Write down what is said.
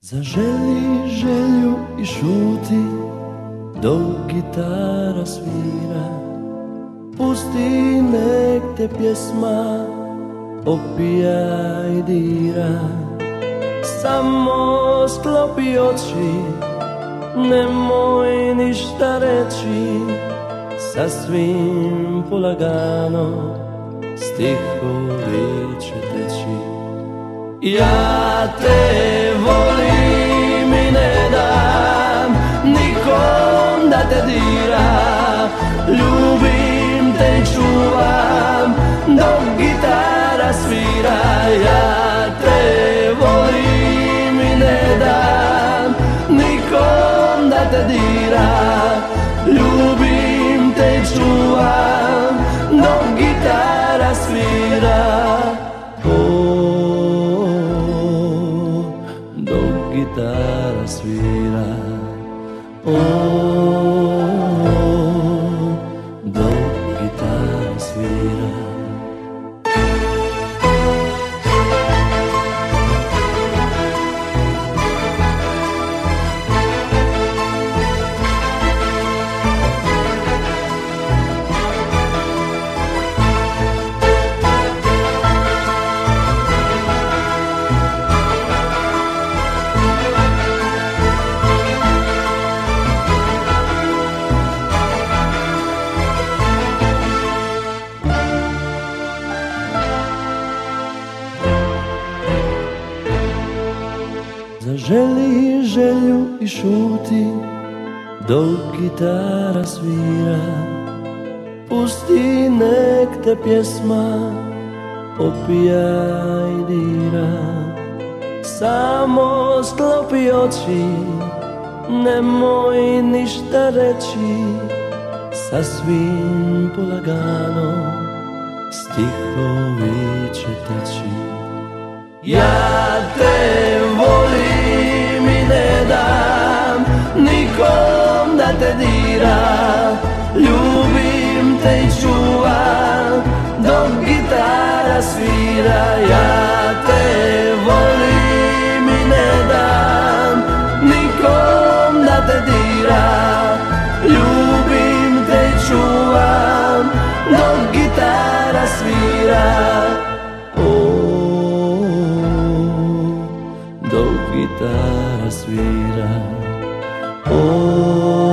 Zaželi želju i šuti dok gitara svira. Pusti nek te pjesma opija i dira. Samo sklopi oči, nemoj ništa reći. Sasvim polagano stihovi će teći. Ja te volim i ne dam nikom da te dira. Ljubim te i čuvam dok gitara svira. Ja te volim i ne dam nikom da te dira. Ljubim te i čuvam dok gitara svira. Dok gitara svira. Dok gitara svira. Zaželi želju i šuti dok gitara svira. Pusti nek te pjesma opija i dira. Samo sklopi oči, nemoj ništa reći. Sasvim polagano stihovi će teći. Ja te volim i ne dam nikom da te dira. Ljubim te i čuvam dok gitara svira. Ja te volim i ne dam nikom da te dira. Ljubim te i čuvam dok gitara svira. Dok gitara svira.